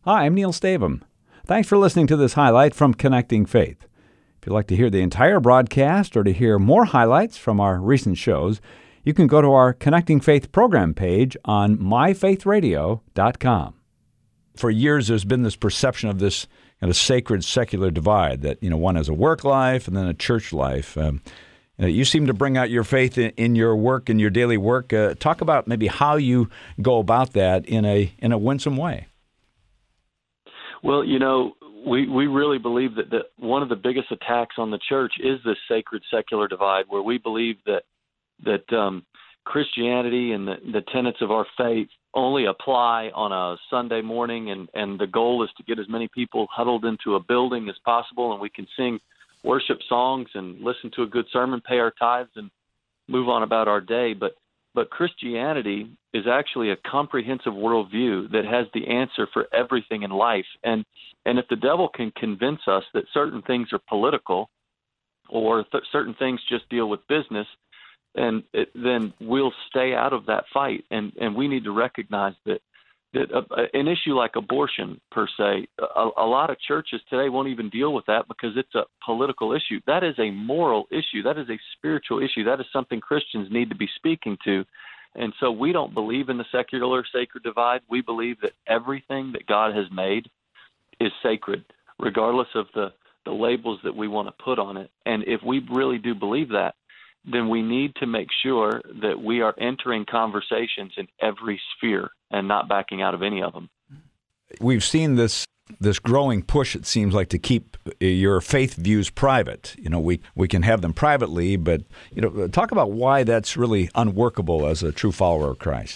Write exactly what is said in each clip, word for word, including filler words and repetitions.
Hi, I'm Neil Stavum. Thanks for listening to this highlight from Connecting Faith. If you'd like to hear the entire broadcast or to hear more highlights from our recent shows, you can go to our Connecting Faith program page on my faith radio dot com. For years, there's been this perception of this kind of sacred secular divide, that, you know, one has a work life and then a church life. Um, you know, you seem to bring out your faith in, in your work, in your daily work. Uh, talk about maybe how you go about that in a in a winsome way. Well, you know, we, we really believe that, that one of the biggest attacks on the church is this sacred secular divide, where we believe that that um, Christianity and the, the tenets of our faith only apply on a Sunday morning, and, and the goal is to get as many people huddled into a building as possible, and we can sing worship songs and listen to a good sermon, pay our tithes, and move on about our day. But But Christianity is actually a comprehensive worldview that has the answer for everything in life. And and if the devil can convince us that certain things are political or th- certain things just deal with business, and it, then we'll stay out of that fight. And, and we need to recognize that that a, an issue like abortion, per se, a, a lot of churches today won't even deal with that because it's a political issue. That is a moral issue. That is a spiritual issue. That is something Christians need to be speaking to. And so we don't believe in the secular sacred divide. We believe that everything that God has made is sacred, regardless of the, the labels that we want to put on it. And if we really do believe that, then we need to make sure that we are entering conversations in every sphere and not backing out of any of them. We've seen this this growing push, it seems like, to keep your faith views private. You know, we, we can have them privately, but, you know, talk about why that's really unworkable as a true follower of Christ.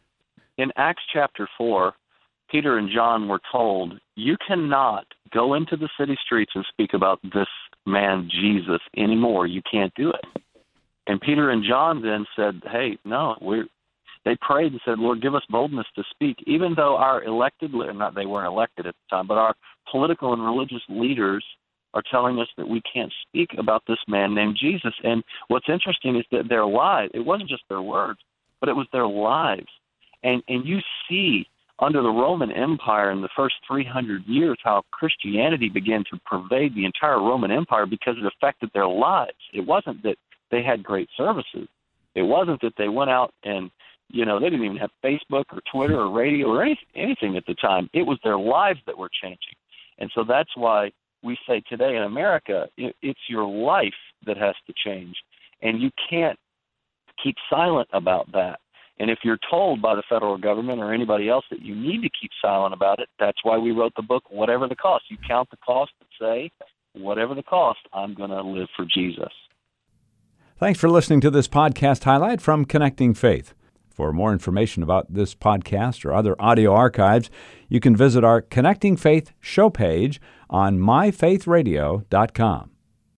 In Acts chapter four, Peter and John were told, you cannot go into the city streets and speak about this man Jesus anymore. You can't do it. And Peter and John then said, hey, no, we're, they prayed and said, Lord, give us boldness to speak, even though our elected, not they weren't elected at the time, but our political and religious leaders are telling us that we can't speak about this man named Jesus. And what's interesting is that their lives, it wasn't just their words, but it was their lives. And, and you see under the Roman Empire in the first three hundred years how Christianity began to pervade the entire Roman Empire because it affected their lives. It wasn't that they had great services. It wasn't that they went out and, you know, they didn't even have Facebook or Twitter or radio or any, anything at the time. It was their lives that were changing. And so that's why we say today in America, it, it's your life that has to change. And you can't keep silent about that. And if you're told by the federal government or anybody else that you need to keep silent about it, that's why we wrote the book, Whatever the Cost. You count the cost and say, whatever the cost, I'm going to live for Jesus. Thanks for listening to this podcast highlight from Connecting Faith. For more information about this podcast or other audio archives, you can visit our Connecting Faith show page on my faith radio dot com.